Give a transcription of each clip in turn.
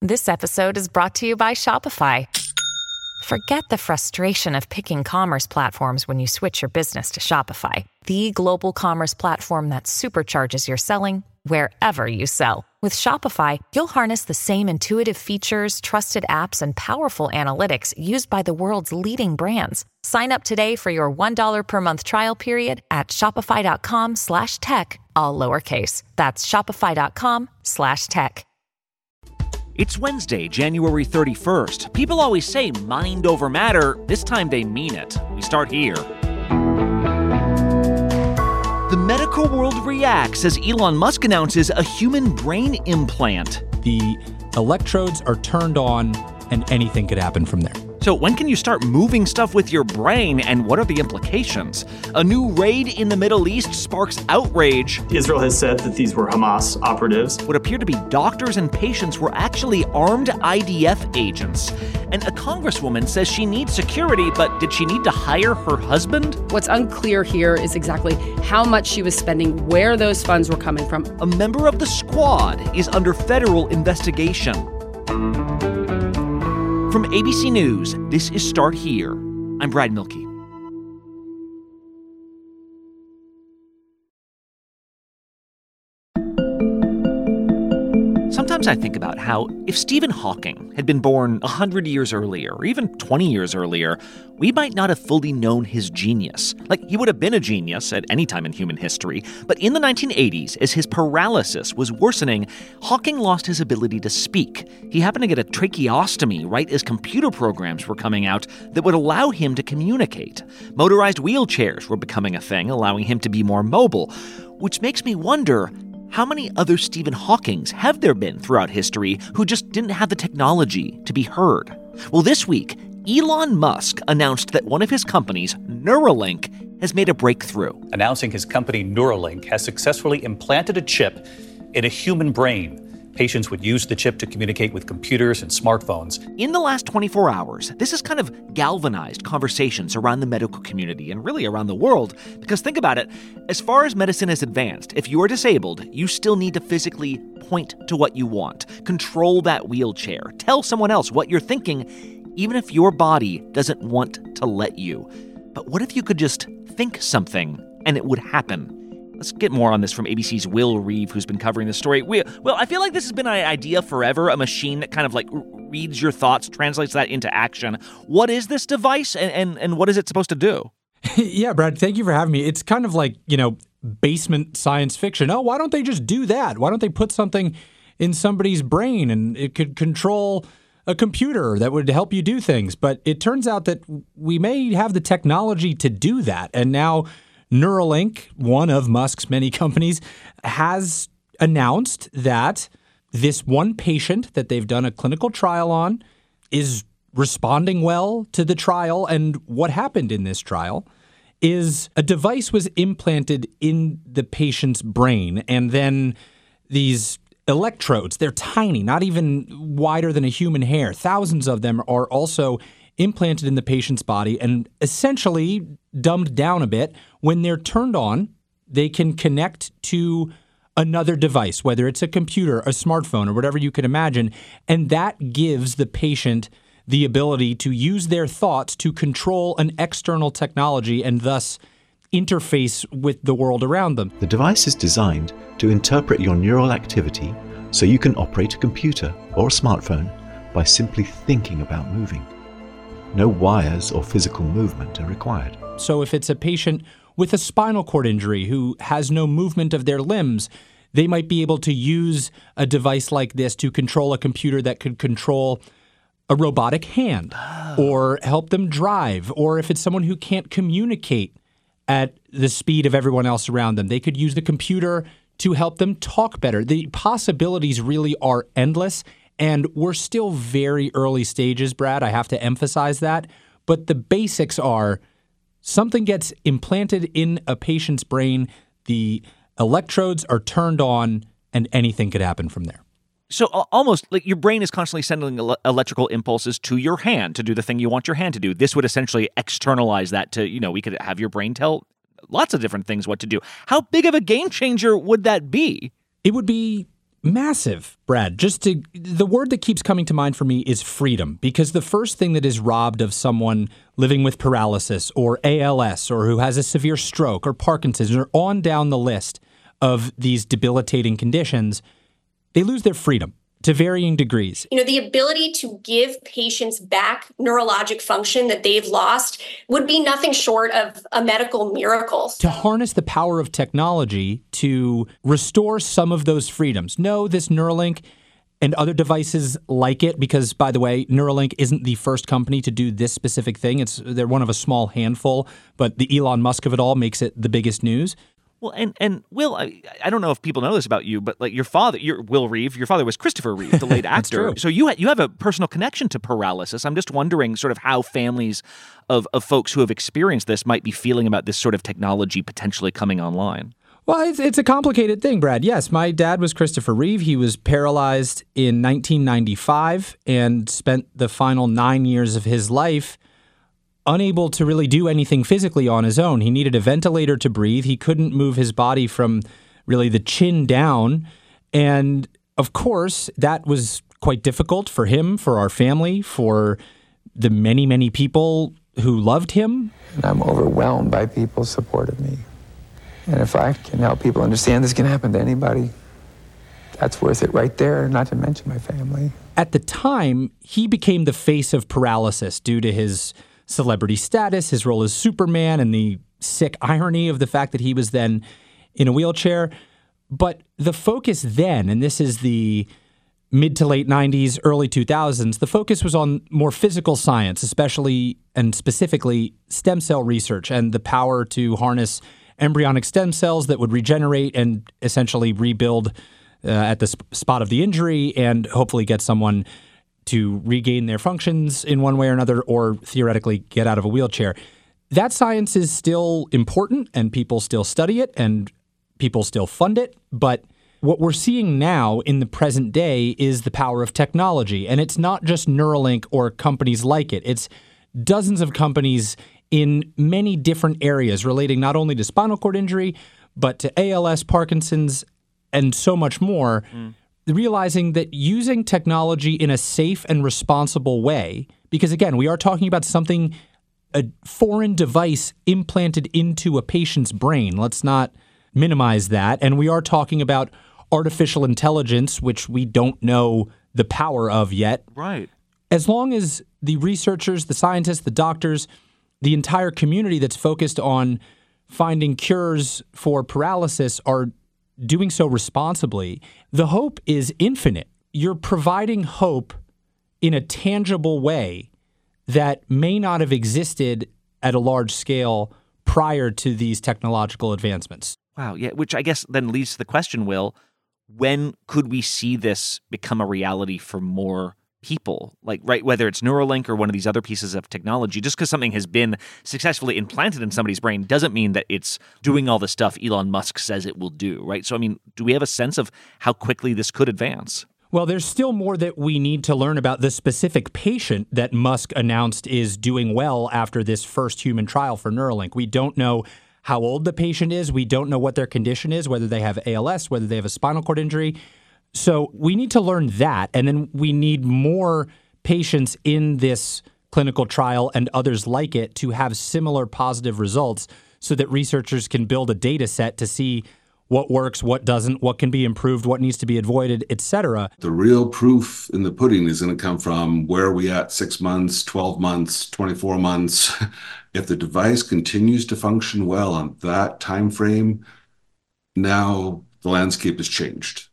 This episode is brought to you by Shopify. Forget the frustration of picking commerce platforms when you switch your business to Shopify, the global commerce platform that supercharges your selling wherever you sell. With Shopify, you'll harness the same intuitive features, trusted apps, and powerful analytics used by the world's leading brands. Sign up today for your $1 per month trial period at shopify.com/tech, all lowercase. That's shopify.com/tech. It's Wednesday, January 31st. People always say mind over matter. This time they mean it. We start here. The medical world reacts as Elon Musk announces a human brain implant. The electrodes are turned on and anything could happen from there. So when can you start moving stuff with your brain, and what are the implications? A new raid in the Middle East sparks outrage. Israel has said that these were Hamas operatives. What appear to be doctors and patients were actually armed IDF agents. And a congresswoman says she needs security, but did she need to hire her husband? What's unclear here is exactly how much she was spending, where those funds were coming from. A member of the squad is under federal investigation. From ABC News, this is Start Here. I'm Brad Milkey. Sometimes I think about how if Stephen Hawking had been born 100 years earlier, or even 20 years earlier, we might not have fully known his genius. Like, he would have been a genius at any time in human history, but in the 1980s, as his paralysis was worsening, Hawking lost his ability to speak. He happened to get a tracheostomy right as computer programs were coming out that would allow him to communicate. Motorized wheelchairs were becoming a thing, allowing him to be more mobile, which makes me wonder, how many other Stephen Hawkings have there been throughout history who just didn't have the technology to be heard? Well, this week, Elon Musk announced that one of his companies, Neuralink, has made a breakthrough. Announcing his company Neuralink has successfully implanted a chip in a human brain. Patients would use the chip to communicate with computers and smartphones. In the last 24 hours, this has kind of galvanized conversations around the medical community and really around the world. Because think about it, as far as medicine has advanced, if you are disabled, you still need to physically point to what you want, control that wheelchair, tell someone else what you're thinking, even if your body doesn't want to let you. But what if you could just think something and it would happen? Let's get more on this from ABC's Will Reeve, who's been covering this story. Well, I feel like this has been an idea forever, a machine that kind of like reads your thoughts, translates that into action. What is this device, and what is it supposed to do? Yeah, Brad, thank you for having me. It's kind of like, basement science fiction. Oh, why don't they just do that? Why don't they put something in somebody's brain and it could control a computer that would help you do things? But it turns out that we may have the technology to do that. And now Neuralink, one of Musk's many companies, has announced that this one patient that they've done a clinical trial on is responding well to the trial. And what happened in this trial is a device was implanted in the patient's brain, and then these electrodes, they're tiny, not even wider than a human hair. Thousands of them are also implanted in the patient's body and essentially dumbed down a bit. When they're turned on, they can connect to another device, whether it's a computer, a smartphone, or whatever you can imagine, and that gives the patient the ability to use their thoughts to control an external technology and thus interface with the world around them. The device is designed to interpret your neural activity so you can operate a computer or a smartphone by simply thinking about moving. No wires or physical movement are required. So if it's a patient with a spinal cord injury who has no movement of their limbs, they might be able to use a device like this to control a computer that could control a robotic hand or help them drive. Or if it's someone who can't communicate at the speed of everyone else around them, they could use the computer to help them talk better. The possibilities really are endless. And we're still very early stages, Brad. I have to emphasize that. But the basics are something gets implanted in a patient's brain, the electrodes are turned on, and anything could happen from there. So almost like your brain is constantly sending electrical impulses to your hand to do the thing you want your hand to do. This would essentially externalize that to, we could have your brain tell lots of different things what to do. How big of a game changer would that be? It would be Massive, Brad. The word that keeps coming to mind for me is freedom, because the first thing that is robbed of someone living with paralysis or ALS or who has a severe stroke or Parkinson's or on down the list of these debilitating conditions, they lose their freedom to varying degrees. The ability to give patients back neurologic function that they've lost would be nothing short of a medical miracle. To harness the power of technology to restore some of those freedoms. No, this Neuralink and other devices like it, because, by the way, Neuralink isn't the first company to do this specific thing. They're one of a small handful, but the Elon Musk of it all makes it the biggest news. Well, and Will, I don't know if people know this about you, but like your father, Will Reeve, your father was Christopher Reeve, the late actor. True. So you have a personal connection to paralysis. I'm just wondering sort of how families of folks who have experienced this might be feeling about this sort of technology potentially coming online. Well, it's a complicated thing, Brad. Yes, my dad was Christopher Reeve. He was paralyzed in 1995 and spent the final 9 years of his life unable to really do anything physically on his own. He needed a ventilator to breathe. He couldn't move his body from really the chin down. And of course, that was quite difficult for him, for our family, for the many, many people who loved him. And I'm overwhelmed by people's support of me. And if I can help people understand this can happen to anybody, that's worth it right there, not to mention my family. At the time, he became the face of paralysis due to his celebrity status, his role as Superman, and the sick irony of the fact that he was then in a wheelchair. But the focus then, and this is the mid to late 90s, early 2000s, the focus was on more physical science, especially and specifically stem cell research and the power to harness embryonic stem cells that would regenerate and essentially rebuild at the spot of the injury and hopefully get someone to regain their functions in one way or another, or theoretically get out of a wheelchair. That science is still important, and people still study it, and people still fund it. But what we're seeing now in the present day is the power of technology. And it's not just Neuralink or companies like it. It's dozens of companies in many different areas relating not only to spinal cord injury, but to ALS, Parkinson's, and so much more. Realizing that using technology in a safe and responsible way, because again, we are talking about something, a foreign device implanted into a patient's brain. Let's not minimize that. And we are talking about artificial intelligence, which we don't know the power of yet. Right. As long as the researchers, the scientists, the doctors, the entire community that's focused on finding cures for paralysis are doing so responsibly, the hope is infinite. You're providing hope in a tangible way that may not have existed at a large scale prior to these technological advancements. Wow, yeah, which I guess then leads to the question, Will, when could we see this become a reality for more people? Like, right, whether it's Neuralink or one of these other pieces of technology, just because something has been successfully implanted in somebody's brain doesn't mean that it's doing all the stuff Elon Musk says it will do, right? So, I mean, do we have a sense of how quickly this could advance? Well, there's still more that we need to learn about the specific patient that Musk announced is doing well after this first human trial for Neuralink. We don't know how old the patient is. We don't know what their condition is, whether they have ALS, whether they have a spinal cord injury. So we need to learn that, and then we need more patients in this clinical trial and others like it to have similar positive results so that researchers can build a data set to see what works, what doesn't, what can be improved, what needs to be avoided, et cetera. The real proof in the pudding is going to come from where are we at 6 months, 12 months, 24 months. If the device continues to function well on that time frame, now the landscape has changed.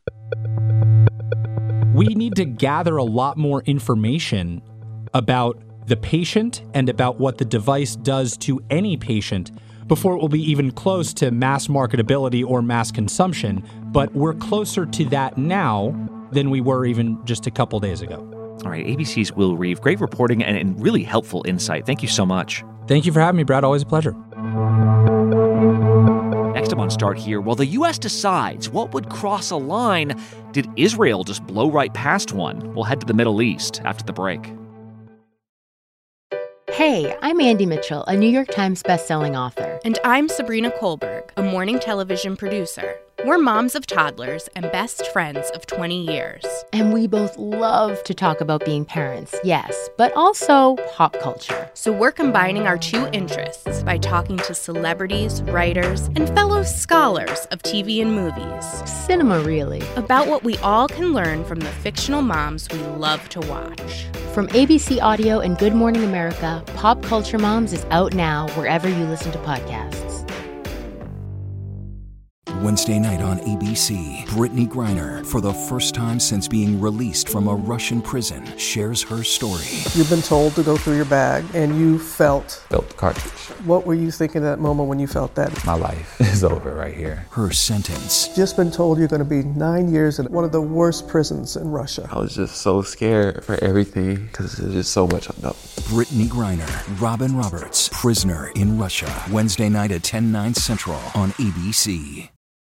We need to gather a lot more information about the patient and about what the device does to any patient before it will be even close to mass marketability or mass consumption. But we're closer to that now than we were even just a couple days ago. All right, ABC's Will Reeve. Great reporting and really helpful insight. Thank you so much. Thank you for having me, Brad. Always a pleasure. Next up on Start Here, while the U.S. decides what would cross a line, did Israel just blow right past one? We'll head to the Middle East after the break. Hey, I'm Andy Mitchell, a New York Times bestselling author. And I'm Sabrina Kohlberg, a morning television producer. We're moms of toddlers and best friends of 20 years. And we both love to talk about being parents, yes, but also pop culture. So we're combining our two interests by talking to celebrities, writers, and fellow scholars of TV and movies. Cinema, really. About what we all can learn from the fictional moms we love to watch. From ABC Audio and Good Morning America, Pop Culture Moms is out now wherever you listen to podcasts. Wednesday night on ABC, Brittany Griner, for the first time since being released from a Russian prison, shares her story. You've been told to go through your bag, and you felt the cartridge. What were you thinking at that moment when you felt that? My life is over right here. Her sentence. Just been told you're going to be 9 years in one of the worst prisons in Russia. I was just so scared for everything because there's just so much unknown. Brittany Griner, Robin Roberts, Prisoner in Russia. Wednesday night at 10/9 Central on ABC.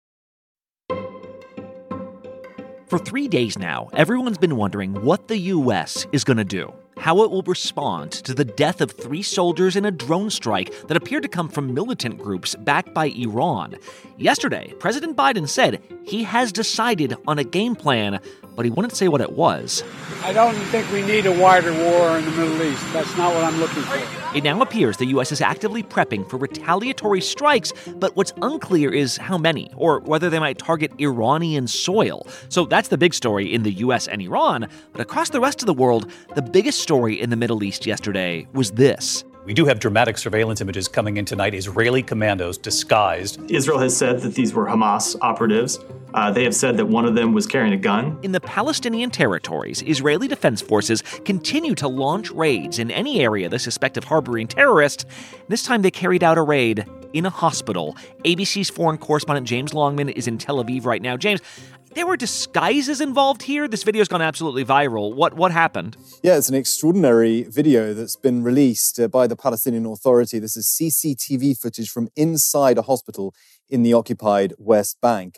For 3 days now, everyone's been wondering what the U.S. is going to do, how it will respond to the death of 3 soldiers in a drone strike that appeared to come from militant groups backed by Iran. Yesterday, President Biden said he has decided on a game plan, but he wouldn't say what it was. I don't think we need a wider war in the Middle East. That's not what I'm looking for. It now appears the U.S. is actively prepping for retaliatory strikes, but what's unclear is how many, or whether they might target Iranian soil. So that's the big story in the U.S. and Iran, but across the rest of the world, the biggest story in the Middle East yesterday was this. We do have dramatic surveillance images coming in tonight. Israeli commandos disguised. Israel has said that these were Hamas operatives. They have said that one of them was carrying a gun. In the Palestinian territories, Israeli defense forces continue to launch raids in any area they suspect of harboring terrorists. This time they carried out a raid in a hospital. ABC's foreign correspondent James Longman is in Tel Aviv right now. James, there were disguises involved here. This video's gone absolutely viral. What happened? Yeah, it's an extraordinary video that's been released by the Palestinian Authority. This is CCTV footage from inside a hospital in the occupied West Bank.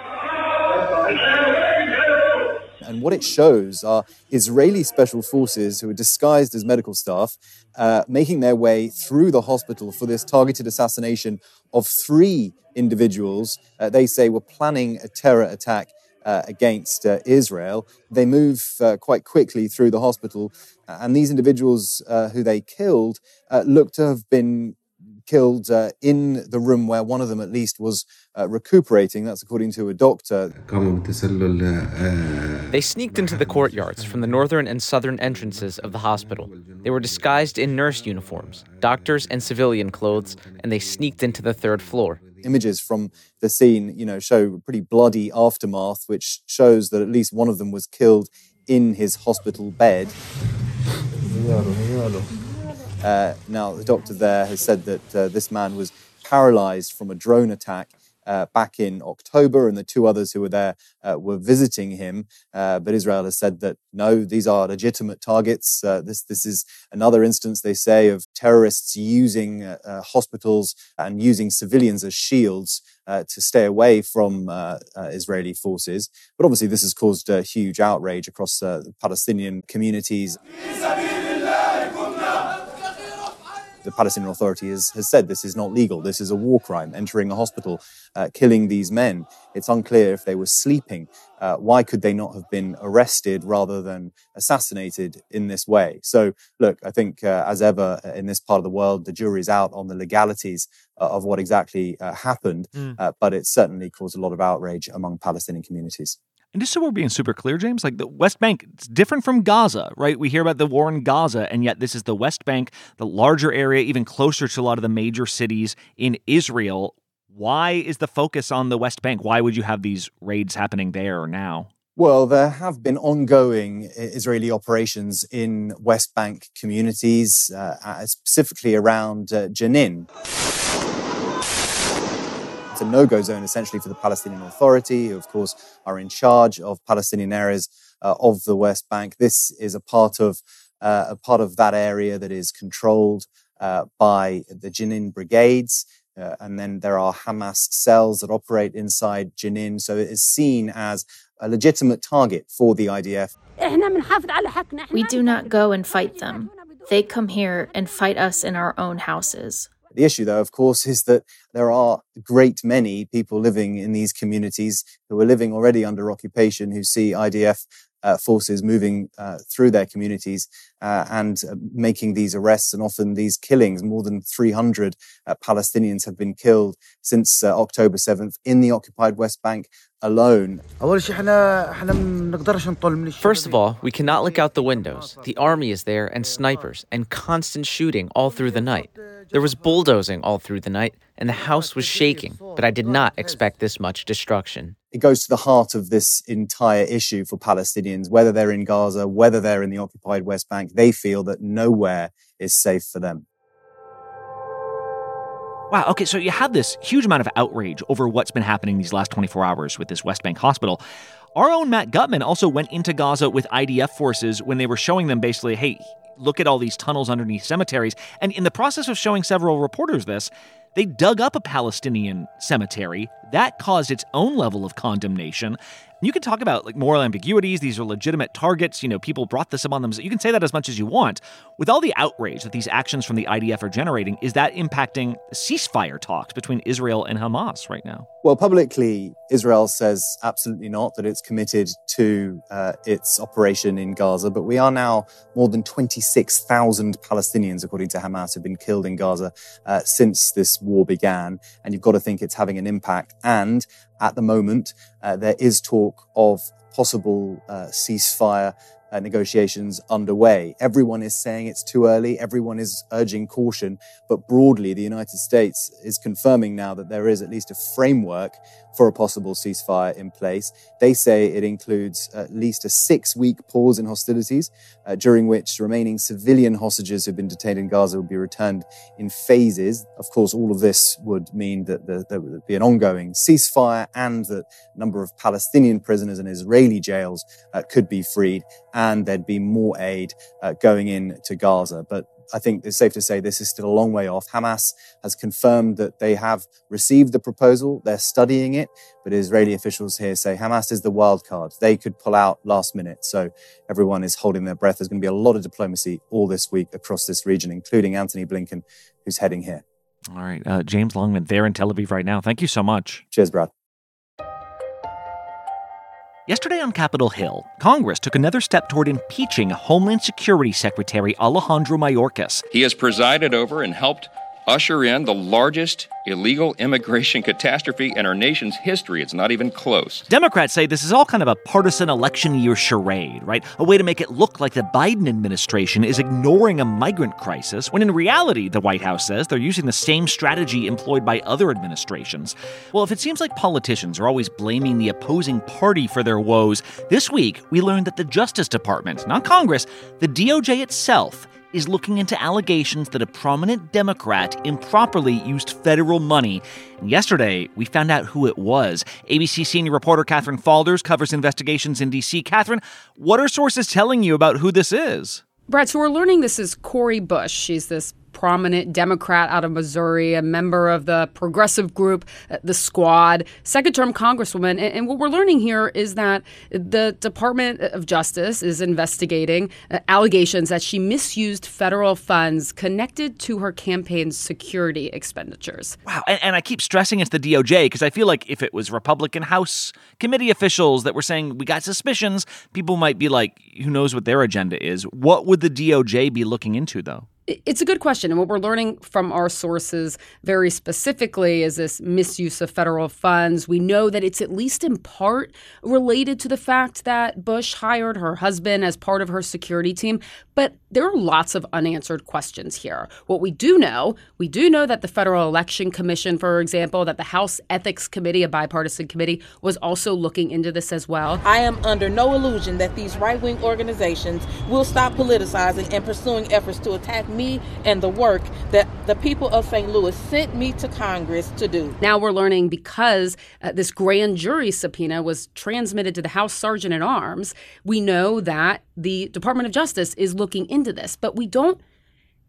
And what it shows are Israeli special forces who are disguised as medical staff making their way through the hospital for this targeted assassination of 3 individuals they say were planning a terror attack against Israel. They move quite quickly through the hospital, and these individuals who they killed look to have been killed in the room where one of them at least was recuperating. That's according to a doctor. They sneaked into the courtyards from the northern and southern entrances of the hospital. They were disguised in nurse uniforms, doctors and civilian clothes, and they sneaked into the 3rd floor. Images from the scene, show pretty bloody aftermath, which shows that at least one of them was killed in his hospital bed. Now, the doctor there has said that this man was paralyzed from a drone attack back in October, and the 2 others who were there were visiting him. But Israel has said that, no, these are legitimate targets. This is another instance, they say, of terrorists using hospitals and using civilians as shields to stay away from Israeli forces. But obviously this has caused a huge outrage across the Palestinian communities. The Palestinian Authority has said this is not legal. This is a war crime, entering a hospital, killing these men. It's unclear if they were sleeping. Why could they not have been arrested rather than assassinated in this way? So, look, I think as ever in this part of the world, the jury's out on the legalities of what exactly happened, but it certainly caused a lot of outrage among Palestinian communities. And just so we're being super clear, James, like the West Bank, it's different from Gaza, right? We hear about the war in Gaza, and yet this is the West Bank, the larger area, even closer to a lot of the major cities in Israel. Why is the focus on the West Bank? Why would you have these raids happening there now? Well, there have been ongoing Israeli operations in West Bank communities, specifically around Jenin. It's a no-go zone, essentially, for the Palestinian Authority, who, of course, are in charge of Palestinian areas of the West Bank. This is a part of that area that is controlled by the Jenin brigades, and then there are Hamas cells that operate inside Jenin. So it is seen as a legitimate target for the IDF. We do not go and fight them. They come here and fight us in our own houses. The issue, though, of course, is that there are a great many people living in these communities who are living already under occupation, who see IDF forces moving through their communities and making these arrests and often these killings. More than 300 Palestinians have been killed since October 7th in the occupied West Bank alone. First of all, we cannot look out the windows. The army is there and snipers and constant shooting all through the night. There was bulldozing all through the night and the house was shaking, but I did not expect this much destruction. It goes to the heart of this entire issue for Palestinians, whether they're in Gaza, whether they're in the occupied West Bank. They feel that nowhere is safe for them. Wow, okay, so you have this huge amount of outrage over what's been happening these last 24 hours with this West Bank hospital. Our own Matt Gutman also went into Gaza with IDF forces when they were showing them basically, hey, look at all these tunnels underneath cemeteries. And in the process of showing several reporters this, they dug up a Palestinian cemetery. That caused its own level of condemnation. You can talk about like moral ambiguities. These are legitimate targets. You know, people brought this upon them. You can say that as much as you want. With all the outrage that these actions from the IDF are generating, is that impacting ceasefire talks between Israel and Hamas right now? Well, publicly, Israel says absolutely not, that it's committed to its operation in Gaza. But we are now more than 26,000 Palestinians, according to Hamas, have been killed in Gaza since this war began. And you've got to think it's having an impact. And at the moment, there is talk of possible ceasefire negotiations underway. Everyone is saying it's too early. Everyone is urging caution. But broadly, the United States is confirming now that there is at least a framework for a possible ceasefire in place. They say it includes at least a 6-week pause in hostilities, during which remaining civilian hostages who've been detained in Gaza will be returned in phases. Of course, all of this would mean that there would be an ongoing ceasefire and that a number of Palestinian prisoners in Israeli jails could be freed, and there'd be more aid going into Gaza. But I think it's safe to say this is still a long way off. Hamas has confirmed that they have received the proposal. They're studying it. But Israeli officials here say Hamas is the wild card. They could pull out last minute. So everyone is holding their breath. There's going to be a lot of diplomacy all this week across this region, including Antony Blinken, who's heading here. All right. James Longman there in Tel Aviv right now. Thank you so much. Cheers, Brad. Yesterday on Capitol Hill, Congress took another step toward impeaching Homeland Security Secretary Alejandro Mayorkas. He has presided over and helped usher in the largest illegal immigration catastrophe in our nation's history. It's not even close. Democrats say this is all kind of a partisan election year charade, right? A way to make it look like the Biden administration is ignoring a migrant crisis, when in reality, the White House says they're using the same strategy employed by other administrations. Well, if it seems like politicians are always blaming the opposing party for their woes, this week we learned that the Justice Department, not Congress, the DOJ itself, is looking into allegations that a prominent Democrat improperly used federal money. And yesterday, we found out who it was. ABC senior reporter Catherine Faulders covers investigations in D.C. Catherine, what are sources telling you about who this is? Brad, so we're learning this is Cori Bush. She's this prominent Democrat out of Missouri, a member of the progressive group, the Squad, second-term congresswoman. And what we're learning here is that the Department of Justice is investigating allegations that she misused federal funds connected to her campaign's security expenditures. Wow. And I keep stressing it's the DOJ because I feel like if it was Republican House committee officials that were saying we got suspicions, people might be like, who knows what their agenda is? What would the DOJ be looking into, though? It's a good question. And what we're learning from our sources very specifically is this misuse of federal funds. We know that it's at least in part related to the fact that Bush hired her husband as part of her security team. But there are lots of unanswered questions here. What we do know that the Federal Election Commission, for example, that the House Ethics Committee, a bipartisan committee, was also looking into this as well. I am under no illusion that these right-wing organizations will stop politicizing and pursuing efforts to attack me and the work that the people of St. Louis sent me to Congress to do. Now we're learning because this grand jury subpoena was transmitted to the House Sergeant at Arms, we know that the Department of Justice is looking into this, but we don't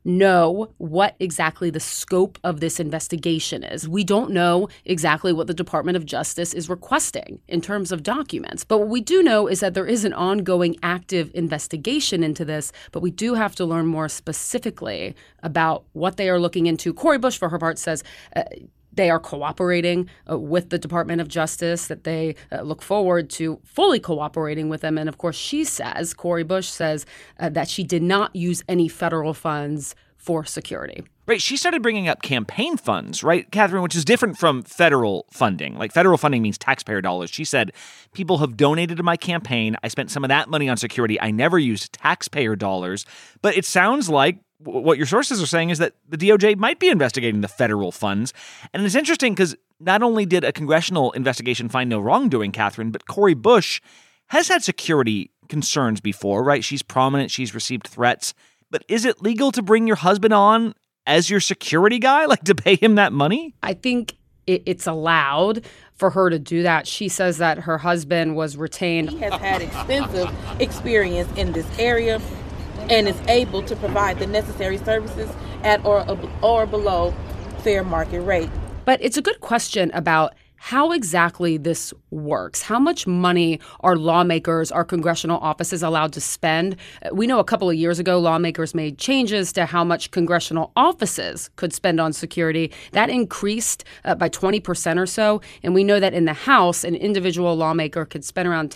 know what exactly the scope of this investigation is. We don't know exactly what the Department of Justice is requesting in terms of documents. But what we do know is that there is an ongoing active investigation into this, but we do have to learn more specifically about what they are looking into. Cori Bush, for her part, says they are cooperating with the Department of Justice, that they look forward to fully cooperating with them. And of course, Cori Bush says that she did not use any federal funds for security. Right. She started bringing up campaign funds, right, Catherine, which is different from federal funding. Like, federal funding means taxpayer dollars. She said, people have donated to my campaign. I spent some of that money on security. I never used taxpayer dollars. But it sounds like what your sources are saying is that the DOJ might be investigating the federal funds. And it's interesting because not only did a congressional investigation find no wrongdoing, Catherine, but Cori Bush has had security concerns before, right? She's prominent. She's received threats. But is it legal to bring your husband on as your security guy, like to pay him that money? I think it's allowed for her to do that. She says that her husband was retained. He has had extensive experience in this area and is able to provide the necessary services at or below fair market rate. But it's a good question about how exactly this works. How much money are lawmakers, are congressional offices allowed to spend? We know a couple of years ago, lawmakers made changes to how much congressional offices could spend on security. That increased by 20% or so. And we know that in the House, an individual lawmaker could spend around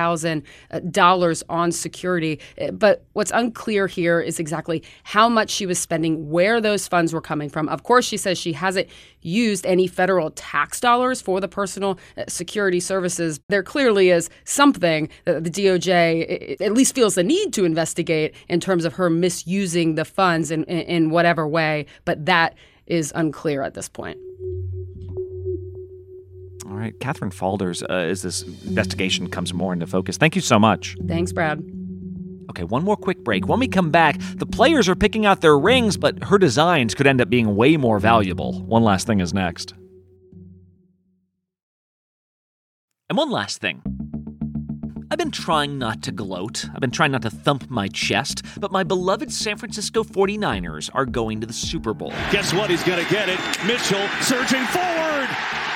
$10,000 on security. But what's unclear here is exactly how much she was spending, where those funds were coming from. Of course, she says she hasn't used any federal tax dollars for the personal security services. There clearly is something that the DOJ at least feels the need to investigate in terms of her misusing the funds in whatever way, but that is unclear at this point. All right, Catherine Faulders, as this investigation comes more into focus. Thank you so much. Thanks, Brad. Okay, one more quick break. When we come back, the players are picking out their rings, but her designs could end up being way more valuable. One last thing is next. And one last thing. I've been trying not to gloat. I've been trying not to thump my chest, but my beloved San Francisco 49ers are going to the Super Bowl. Guess what? He's going to get it. Mitchell surging forward.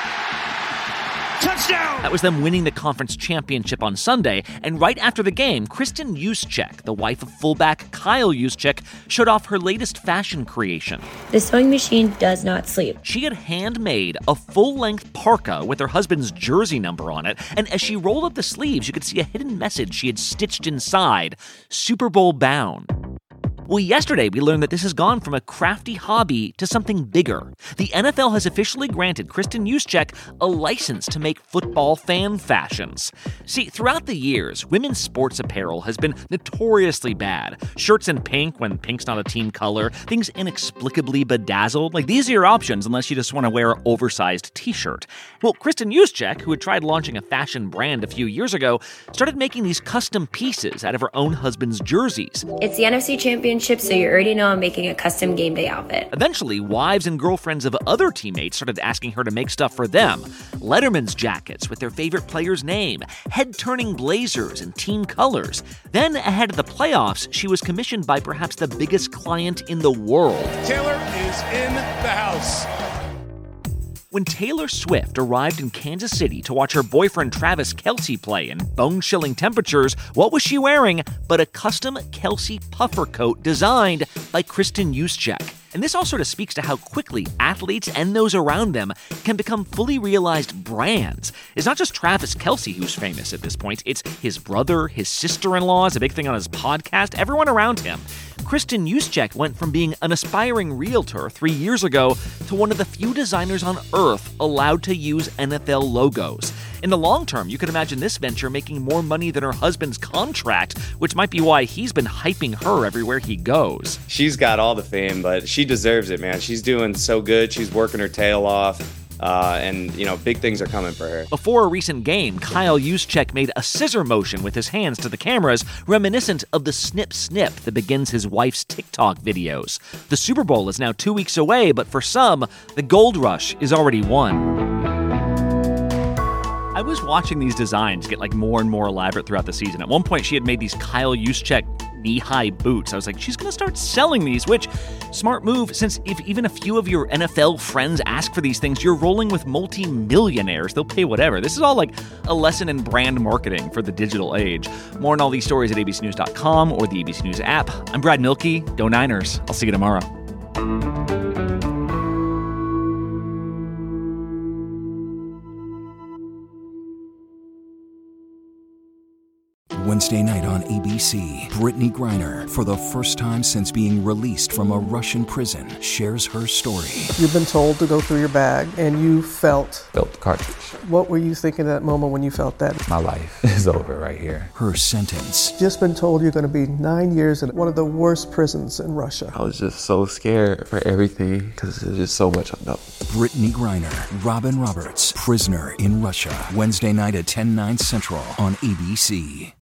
Touchdown! That was them winning the conference championship on Sunday, and right after the game, Kristen Juszczyk, the wife of fullback Kyle Juszczyk, showed off her latest fashion creation. The sewing machine does not sleep. She had handmade a full-length parka with her husband's jersey number on it, and as she rolled up the sleeves, you could see a hidden message she had stitched inside, Super Bowl bound. Well, yesterday we learned that this has gone from a crafty hobby to something bigger. The NFL has officially granted Kristen Juszczyk a license to make football fan fashions. See, throughout the years, women's sports apparel has been notoriously bad. Shirts in pink when pink's not a team color, things inexplicably bedazzled. Like, these are your options unless you just want to wear an oversized t-shirt. Well, Kristen Juszczyk, who had tried launching a fashion brand a few years ago, started making these custom pieces out of her own husband's jerseys. It's the NFC Championship, so you already know I'm making a custom game day outfit. Eventually, wives and girlfriends of other teammates started asking her to make stuff for them. Letterman's jackets with their favorite player's name, head-turning blazers and team colors. Then, ahead of the playoffs, she was commissioned by perhaps the biggest client in the world. Taylor is in the house. When Taylor Swift arrived in Kansas City to watch her boyfriend Travis Kelce play in bone-chilling temperatures, what was she wearing but a custom Kelce puffer coat designed by Kristen Juszczyk? And this all sort of speaks to how quickly athletes and those around them can become fully realized brands. It's not just Travis Kelce who's famous at this point. It's his brother, his sister-in-law is a big thing on his podcast, everyone around him. Kristen Juszczyk went from being an aspiring realtor 3 years ago to one of the few designers on earth allowed to use NFL logos. In the long term, you could imagine this venture making more money than her husband's contract, which might be why he's been hyping her everywhere he goes. She's got all the fame, but she deserves it, man. She's doing so good. She's working her tail off. And, big things are coming for her. Before a recent game, Kyle Juszczyk made a scissor motion with his hands to the cameras, reminiscent of the snip snip that begins his wife's TikTok videos. The Super Bowl is now 2 weeks away, but for some, the gold rush is already won. I was watching these designs get more and more elaborate throughout the season. At one point, she had made these Kyle Juszczyk knee-high boots. I was like, she's going to start selling these, which, smart move, since if even a few of your NFL friends ask for these things, you're rolling with multi-millionaires. They'll pay whatever. This is all like a lesson in brand marketing for the digital age. More on all these stories at abcnews.com or the ABC News app. I'm Brad Milkey. Go Niners. I'll see you tomorrow. Wednesday night on ABC, Brittany Griner, for the first time since being released from a Russian prison, shares her story. You've been told to go through your bag, and you felt the cartridge. What were you thinking at that moment when you felt that? My life is over right here. Her sentence. Just been told you're going to be 9 years in one of the worst prisons in Russia. I was just so scared for everything because there's just so much unknown. Brittany Griner, Robin Roberts, Prisoner in Russia. Wednesday night at 10/9 Central on ABC.